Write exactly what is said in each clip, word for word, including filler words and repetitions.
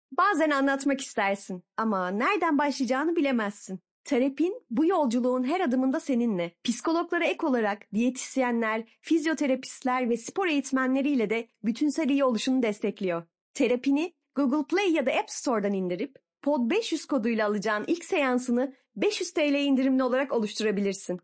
Bazen anlatmak istersin ama nereden başlayacağını bilemezsin. Terapin bu yolculuğun her adımında seninle. Psikologlara ek olarak diyetisyenler, fizyoterapistler ve spor eğitmenleriyle de bütünsel iyi oluşunu destekliyor. Terapini Google Play ya da App Store'dan indirip Pod beş yüz koduyla alacağın ilk seansını beş yüz TL indirimli olarak oluşturabilirsin.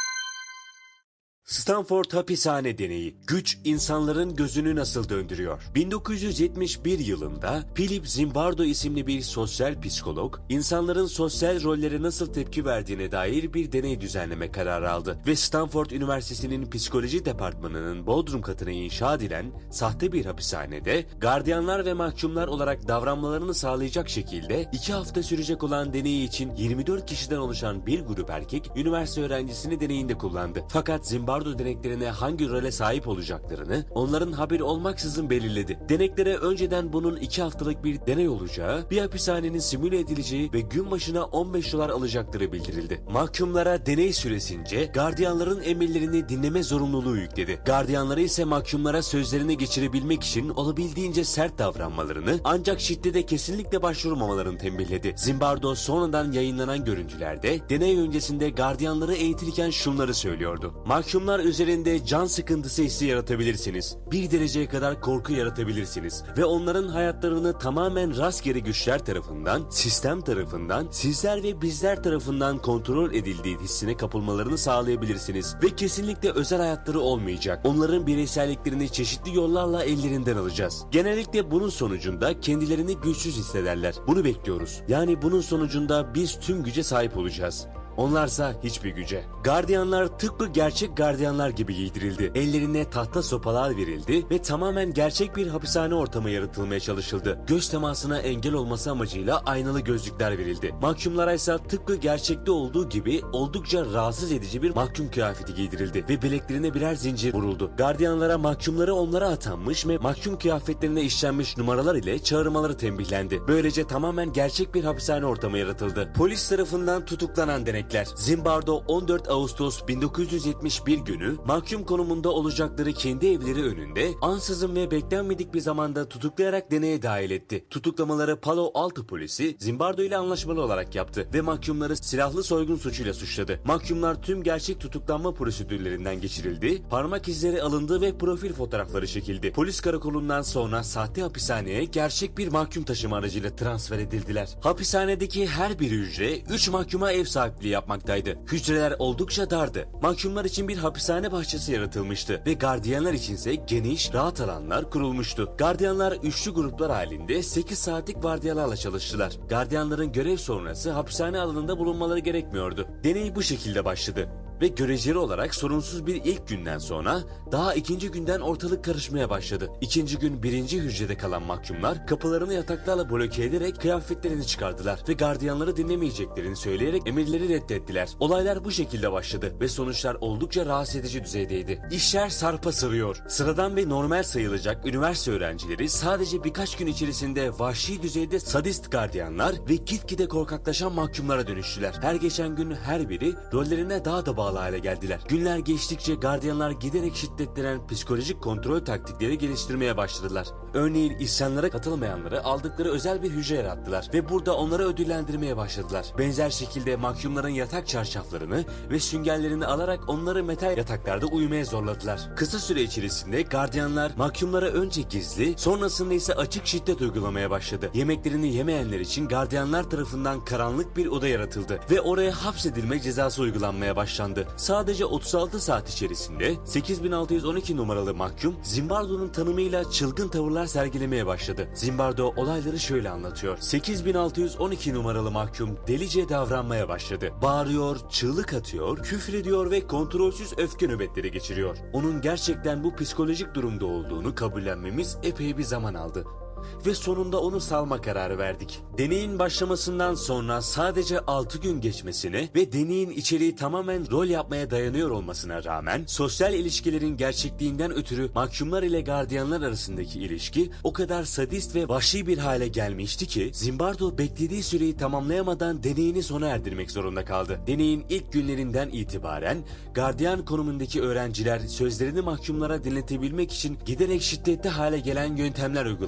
Stanford Hapishane Deneyi. Güç insanların gözünü nasıl döndürüyor? bin dokuz yüz yetmiş bir yılında Philip Zimbardo isimli bir sosyal psikolog, insanların sosyal rollere nasıl tepki verdiğine dair bir deney düzenleme kararı aldı ve Stanford Üniversitesi'nin psikoloji departmanının bodrum katına inşa edilen sahte bir hapishanede gardiyanlar ve mahkumlar olarak davranmalarını sağlayacak şekilde iki hafta sürecek olan deneyi için yirmi dört kişiden oluşan bir grup erkek üniversite öğrencisini deneyinde kullandı. Fakat Zimbardo deneklerine hangi role sahip olacaklarını onların haberi olmaksızın belirledi. Deneklere önceden bunun iki haftalık bir deney olacağı, bir hapishanenin simüle edileceği ve gün başına on beş dolar alacakları bildirildi. Mahkumlara deney süresince gardiyanların emirlerini dinleme zorunluluğu yükledi. Gardiyanları ise mahkumlara sözlerini geçirebilmek için olabildiğince sert davranmalarını ancak şiddete kesinlikle başvurmamalarını tembihledi. Zimbardo sonradan yayınlanan görüntülerde deney öncesinde gardiyanları eğitirken şunları söylüyordu. Mahkumlar üzerinde can sıkıntısı hissi yaratabilirsiniz. Bir dereceye kadar korku yaratabilirsiniz. Ve onların hayatlarını tamamen rastgele güçler tarafından, sistem tarafından, sizler ve bizler tarafından kontrol edildiği hissine kapılmalarını sağlayabilirsiniz. Ve kesinlikle özel hayatları olmayacak. Onların bireyselliklerini çeşitli yollarla ellerinden alacağız. Genellikle bunun sonucunda kendilerini güçsüz hissederler. Bunu bekliyoruz. Yani bunun sonucunda biz tüm güce sahip olacağız. Onlarsa hiçbir güce. Gardiyanlar tıpkı gerçek gardiyanlar gibi giydirildi. Ellerine tahta sopalar verildi ve tamamen gerçek bir hapishane ortamı yaratılmaya çalışıldı. Göz temasına engel olması amacıyla aynalı gözlükler verildi. Mahkumlara ise tıpkı gerçekte olduğu gibi oldukça rahatsız edici bir mahkum kıyafeti giydirildi ve bileklerine birer zincir vuruldu. Gardiyanlara mahkumları onlara atanmış ve mahkum kıyafetlerine işlenmiş numaralar ile çağırmaları tembihlendi. Böylece tamamen gerçek bir hapishane ortamı yaratıldı. Polis tarafından tutuklanan denek Zimbardo on dört Ağustos bin dokuz yüz yetmiş bir günü mahkum konumunda olacakları kendi evleri önünde ansızın ve beklenmedik bir zamanda tutuklayarak deneye dahil etti. Tutuklamaları Palo Alto polisi Zimbardo ile anlaşmalı olarak yaptı ve mahkumları silahlı soygun suçuyla suçladı. Mahkumlar tüm gerçek tutuklanma prosedürlerinden geçirildi, parmak izleri alındı ve profil fotoğrafları çekildi. Polis karakolundan sonra sahte hapishaneye gerçek bir mahkum taşıma aracıyla transfer edildiler. Hapishanedeki her bir hücre üç mahkuma ev sahipliği yapmaktaydı. Hücreler oldukça dardı. Mahkumlar için bir hapishane bahçesi yaratılmıştı ve gardiyanlar içinse geniş, rahat alanlar kurulmuştu. Gardiyanlar üçlü gruplar halinde sekiz saatlik vardiyalarla çalıştılar. Gardiyanların görev sonrası hapishane alanında bulunmaları gerekmiyordu. Deney bu şekilde başladı. Ve göreceli olarak sorunsuz bir ilk günden sonra daha ikinci günden ortalık karışmaya başladı. İkinci gün birinci hücrede kalan mahkumlar kapılarını yataklarla bloke ederek kıyafetlerini çıkardılar ve gardiyanları dinlemeyeceklerini söyleyerek emirleri reddettiler. Olaylar bu şekilde başladı ve sonuçlar oldukça rahatsız edici düzeydeydi. İşler sarpa sarıyor. Sıradan ve normal sayılacak üniversite öğrencileri sadece birkaç gün içerisinde vahşi düzeyde sadist gardiyanlar ve gitgide korkaklaşan mahkumlara dönüştüler. Her geçen gün her biri rollerine daha da bağlı hale geldiler. Günler geçtikçe gardiyanlar giderek şiddetlenen psikolojik kontrol taktikleri geliştirmeye başladılar. Örneğin isyanlara katılmayanları aldıkları özel bir hücre yarattılar ve burada onları ödüllendirmeye başladılar. Benzer şekilde mahkumların yatak çarşaflarını ve süngerlerini alarak onları metal yataklarda uyumaya zorladılar. Kısa süre içerisinde gardiyanlar mahkumlara önce gizli, sonrasında ise açık şiddet uygulamaya başladı. Yemeklerini yemeyenler için gardiyanlar tarafından karanlık bir oda yaratıldı ve oraya hapsedilme cezası uygulanmaya başlandı. Sadece otuz altı saat içerisinde sekiz bin altı yüz on iki numaralı mahkum Zimbardo'nun tanımıyla çılgın tavırlar sergilemeye başladı. Zimbardo olayları şöyle anlatıyor. sekiz bin altı yüz on iki numaralı mahkum delice davranmaya başladı. Bağırıyor, çığlık atıyor, küfrediyor ve kontrolsüz öfke nöbetleri geçiriyor. Onun gerçekten bu psikolojik durumda olduğunu kabullenmemiz epey bir zaman aldı. Ve sonunda onu salma kararı verdik. Deneyin başlamasından sonra sadece altı gün geçmesine ve deneyin içeriği tamamen rol yapmaya dayanıyor olmasına rağmen sosyal ilişkilerin gerçekliğinden ötürü mahkumlar ile gardiyanlar arasındaki ilişki o kadar sadist ve vahşi bir hale gelmişti ki Zimbardo beklediği süreyi tamamlayamadan deneyini sona erdirmek zorunda kaldı. Deneyin ilk günlerinden itibaren gardiyan konumundaki öğrenciler sözlerini mahkumlara dinletebilmek için giderek şiddetli hale gelen yöntemler uygulamışlardı.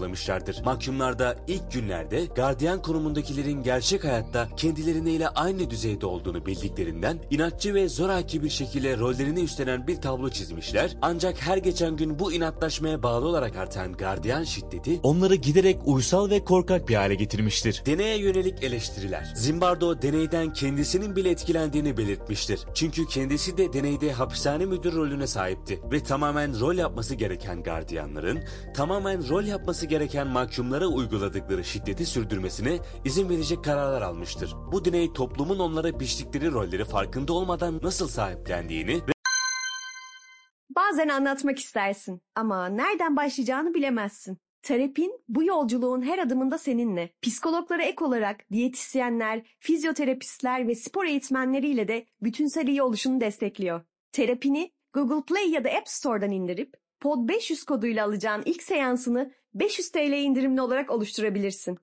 yapmışlardır. Mahkumlarda ilk günlerde gardiyan konumundakilerin gerçek hayatta kendileriyle aynı düzeyde olduğunu bildiklerinden inatçı ve zoraki bir şekilde rollerini üstlenen bir tablo çizmişler. Ancak her geçen gün bu inatlaşmaya bağlı olarak artan gardiyan şiddeti onları giderek uysal ve korkak bir hale getirmiştir. Deneye yönelik eleştiriler. Zimbardo deneyden kendisinin bile etkilendiğini belirtmiştir. Çünkü kendisi de deneyde hapishane müdür rolüne sahipti ve tamamen rol yapması gereken gardiyanların tamamen rol yapması gereken mahkumlara uyguladıkları şiddeti sürdürmesine izin verecek kararlar almıştır. Bu deney toplumun onlara biçtikleri rolleri farkında olmadan nasıl sahiplendiğini ve Bazen anlatmak istersin ama nereden başlayacağını bilemezsin. Terapin bu yolculuğun her adımında seninle. Psikologlara ek olarak diyetisyenler, fizyoterapistler ve spor eğitmenleriyle de bütünsel iyi oluşunu destekliyor. Terapini Google Play ya da App Store'dan indirip Pod beş yüz koduyla alacağın ilk seansını beş yüz TL indirimli olarak oluşturabilirsin.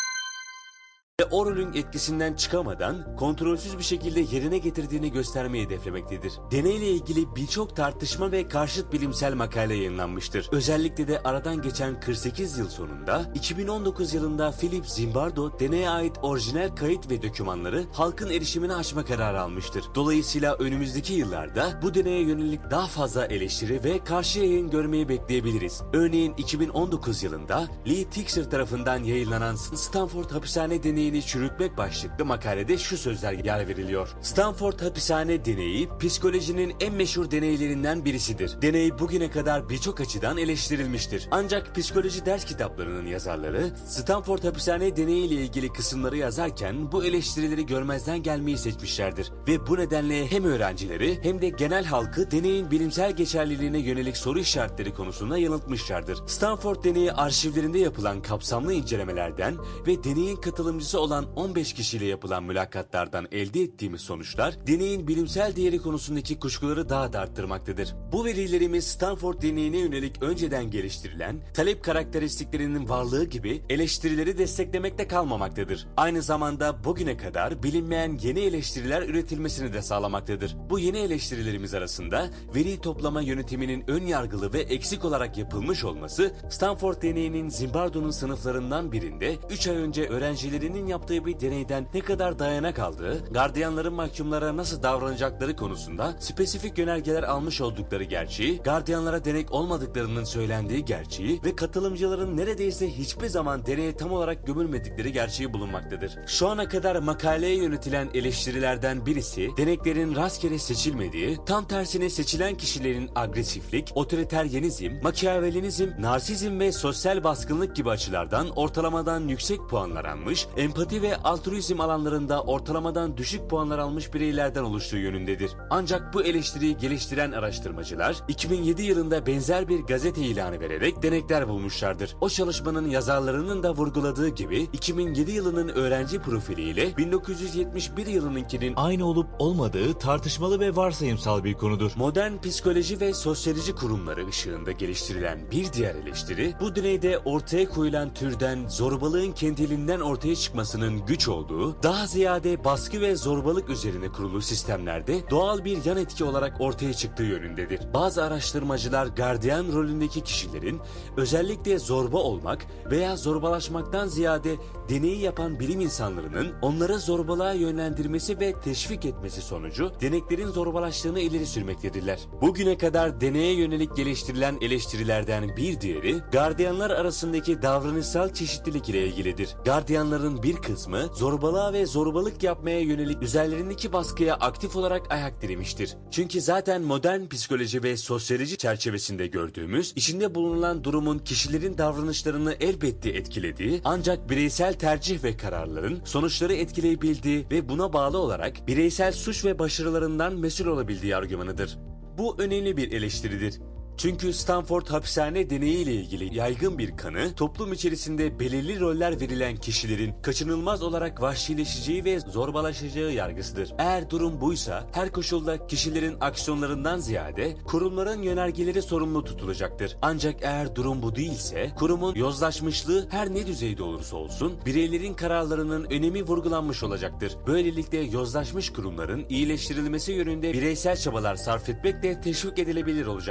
ve o rolün etkisinden çıkamadan kontrolsüz bir şekilde yerine getirdiğini göstermeyi hedeflemektedir. Deneyle ilgili birçok tartışma ve karşıt bilimsel makale yayınlanmıştır. Özellikle de aradan geçen kırk sekiz yıl sonunda iki bin on dokuz yılında Philip Zimbardo deneye ait orijinal kayıt ve dokümanları halkın erişimine açma kararı almıştır. Dolayısıyla önümüzdeki yıllarda bu deneye yönelik daha fazla eleştiri ve karşı yayın görmeyi bekleyebiliriz. Örneğin iki bin on dokuz yılında Lee Tixer tarafından yayınlanan Stanford Hapishane Deneyi'ni çürütmek başlıklı makalede şu sözler yer veriliyor. Stanford Hapishane Deneyi psikolojinin en meşhur deneylerinden birisidir. Deney bugüne kadar birçok açıdan eleştirilmiştir. Ancak psikoloji ders kitaplarının yazarları Stanford Hapishane Deneyi ile ilgili kısımları yazarken bu eleştirileri görmezden gelmeyi seçmişlerdir. Ve bu nedenle hem öğrencileri hem de genel halkı deneyin bilimsel geçerliliğine yönelik soru işaretleri konusunda yanıltmışlardır. Stanford Deneyi arşivlerinde yapılan kapsamlı incelemelerden ve deneyin katılımcısı olan on beş kişiyle yapılan mülakatlardan elde ettiğimiz sonuçlar deneyin bilimsel değeri konusundaki kuşkuları daha da arttırmaktadır. Bu verilerimiz Stanford deneyine yönelik önceden geliştirilen talep karakteristiklerinin varlığı gibi eleştirileri desteklemekte kalmamaktadır. Aynı zamanda bugüne kadar bilinmeyen yeni eleştiriler üretilmesini de sağlamaktadır. Bu yeni eleştirilerimiz arasında veri toplama yönetiminin ön yargılı ve eksik olarak yapılmış olması, Stanford deneyinin Zimbardo'nun sınıflarından birinde üç ay önce öğrencilerinin yaptığı bir deneyden ne kadar dayanak aldığı, gardiyanların mahkumlara nasıl davranacakları konusunda spesifik yönergeler almış oldukları gerçeği, gardiyanlara denek olmadıklarının söylendiği gerçeği ve katılımcıların neredeyse hiçbir zaman deneye tam olarak gömülmedikleri gerçeği bulunmaktadır. Şu ana kadar makaleye yönetilen eleştirilerden birisi, deneklerin rastgele seçilmediği, tam tersine seçilen kişilerin agresiflik, otoriteryenizm, makyavelinizm, narsizm ve sosyal baskınlık gibi açılardan ortalamadan yüksek puanlar almış, empati ve altruizm alanlarında ortalamadan düşük puanlar almış bireylerden oluştuğu yönündedir. Ancak bu eleştiriyi geliştiren araştırmacılar iki bin yedi yılında benzer bir gazete ilanı vererek denekler bulmuşlardır. O çalışmanın yazarlarının da vurguladığı gibi iki bin yedi yılının öğrenci profiliyle bin dokuz yüz yetmiş bir yılınınkinin aynı olup olmadığı tartışmalı ve varsayımsal bir konudur. Modern psikoloji ve sosyoloji kurumları ışığında geliştirilen bir diğer eleştiri, bu deneyde ortaya koyulan türden zorbalığın kendiliğinden ortaya çıkmasının güç olduğu, daha ziyade baskı ve zorbalık üzerine kurulu sistemlerde doğal bir yan etki olarak ortaya çıktığı yönündedir. Bazı araştırmacılar gardiyan rolündeki kişilerin özellikle zorba olmak veya zorbalaşmaktan ziyade deneyi yapan bilim insanlarının onları zorbalığa yönlendirmesi ve teşvik etmesi sonucu deneklerin zorbalaştığını ileri sürmektedirler. Bugüne kadar deneye yönelik geliştirilen eleştirilerden bir diğeri, gardiyanlar arasındaki davranışsal çeşitlilik ile ilgilidir. Gardiyanların bir kısmı zorbalığa ve zorbalık yapmaya yönelik üzerlerindeki baskıya aktif olarak ayak diremiştir. Çünkü zaten modern psikoloji ve sosyoloji çerçevesinde gördüğümüz, içinde bulunan durumun kişilerin davranışlarını elbette etkilediği, ancak bireysel tercih ve kararların sonuçları etkileyebildiği ve buna bağlı olarak bireysel suç ve başarılarından mesul olabildiği argümanıdır. Bu önemli bir eleştiridir. Çünkü Stanford Hapishane Deneyi ile ilgili yaygın bir kanı, toplum içerisinde belirli roller verilen kişilerin kaçınılmaz olarak vahşileşeceği ve zorbalaşacağı yargısıdır. Eğer durum buysa, her koşulda kişilerin aksiyonlarından ziyade kurumların yönergeleri sorumlu tutulacaktır. Ancak eğer durum bu değilse, kurumun yozlaşmışlığı her ne düzeyde olursa olsun, bireylerin kararlarının önemi vurgulanmış olacaktır. Böylelikle yozlaşmış kurumların iyileştirilmesi yönünde bireysel çabalar sarf etmek de teşvik edilebilir olacaktır.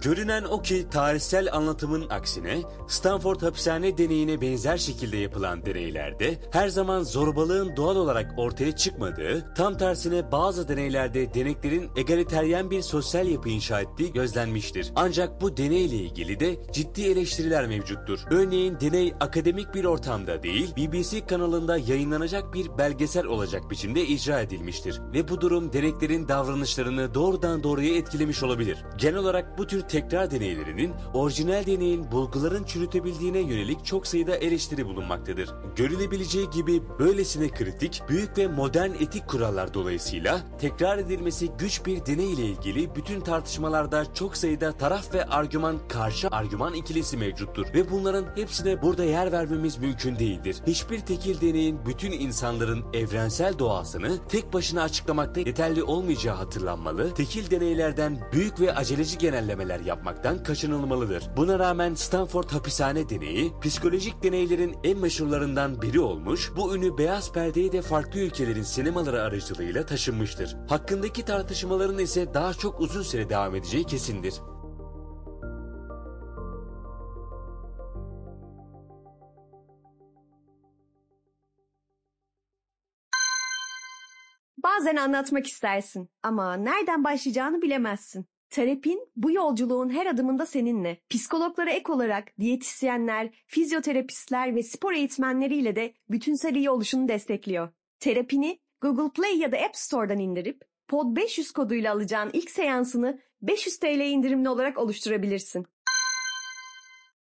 Görünen o ki tarihsel anlatımın aksine Stanford hapishane deneyine benzer şekilde yapılan deneylerde her zaman zorbalığın doğal olarak ortaya çıkmadığı, tam tersine bazı deneylerde deneklerin egaliteryen bir sosyal yapı inşa ettiği gözlenmiştir. Ancak bu deneyle ilgili de ciddi eleştiriler mevcuttur. Örneğin deney akademik bir ortamda değil, B B C kanalında yayınlanacak bir belgesel olacak biçimde icra edilmiştir ve bu durum deneklerin davranışlarını doğrudan doğruya etkilemiş olabilir. Genel olarak bu tür tekrar deneylerinin orijinal deneyin bulguların çürütebildiğine yönelik çok sayıda eleştiri bulunmaktadır. Görülebileceği gibi böylesine kritik, büyük ve modern etik kurallar dolayısıyla tekrar edilmesi güç bir deney ile ilgili bütün tartışmalarda çok sayıda taraf ve argüman karşı argüman ikilisi mevcuttur ve bunların hepsine burada yer vermemiz mümkün değildir. Hiçbir tekil deneyin bütün insanların evrensel doğasını tek başına açıklamakta yeterli olmayacağı hatırlanmalı, tekil deneylerden büyük ve aceleci genellemeler yapmaktan kaçınılmalıdır. Buna rağmen Stanford hapishane deneyi, psikolojik deneylerin en meşhurlarından biri olmuş, bu ünü beyaz perdeye de farklı ülkelerin sinemaları aracılığıyla taşınmıştır. Hakkındaki tartışmaların ise daha çok uzun süre devam edeceği kesindir. Bazen anlatmak istersin ama nereden başlayacağını bilemezsin. Terapin bu yolculuğun her adımında seninle. Psikologlara ek olarak diyetisyenler, fizyoterapistler ve spor eğitmenleriyle de bütünsel iyi oluşunu destekliyor. Terapini Google Play ya da App Store'dan indirip Pod beş yüz koduyla alacağın ilk seansını beş yüz TL indirimli olarak oluşturabilirsin.